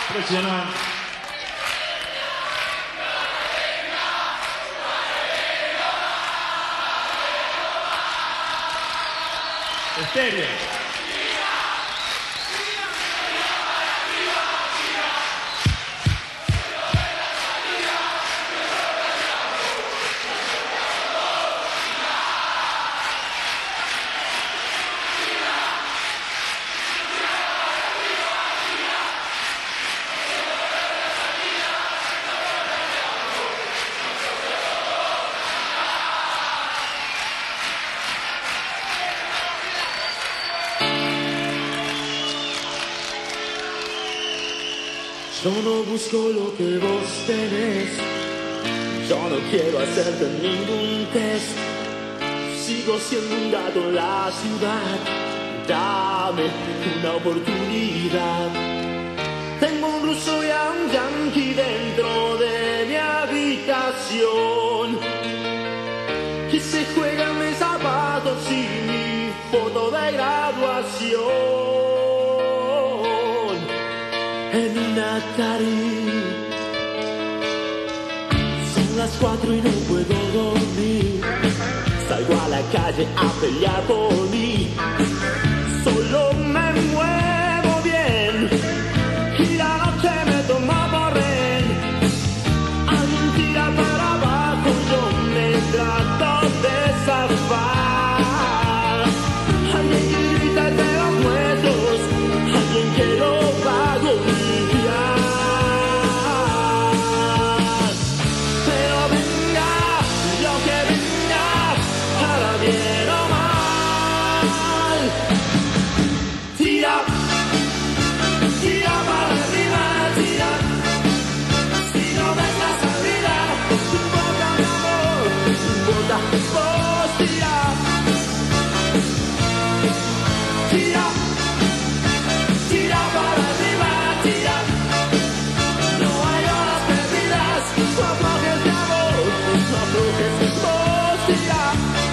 Impresionante. Estéreo. Yo no busco lo que vos tenés, yo no quiero hacerte ningún test. Sigo siendo un gato en la ciudad, dame una oportunidad. Tengo un ruso y a un yanqui dentro de mi habitación, que se juegan mis zapatos y mi foto de graduación. En una Atari son las 4 y no puedo dormir. Salgo a la calle a pelear por mí. Solo me muevo bien y la noche me toma por rehén. Alguien tira para abajo, yo me trato de zafar. Alguien que grita de los muertos, alguien que lo va a golpear. Pero venga lo que venga, para bien o mal. Tira, tira para arriba, tira. Si no ves la salida, no importa mi amor, no importa vos, tira. Tira, tira para arriba, tira. No hay horas perdidas, no aflojes mi amor, no aflojes vos, tira.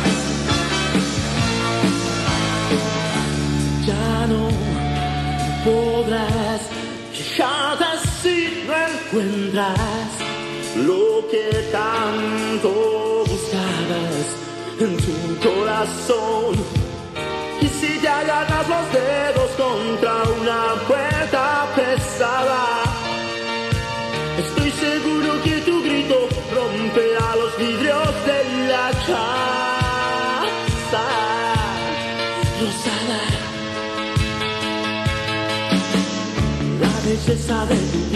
Ya no podrás quejarte si no encuentras lo que tanto buscabas en tu corazón. Y si te agarras los dedos contra una puerta pesada, estoy seguro que tu grito romperá los vidrios de la casa rosada. La belleza de tu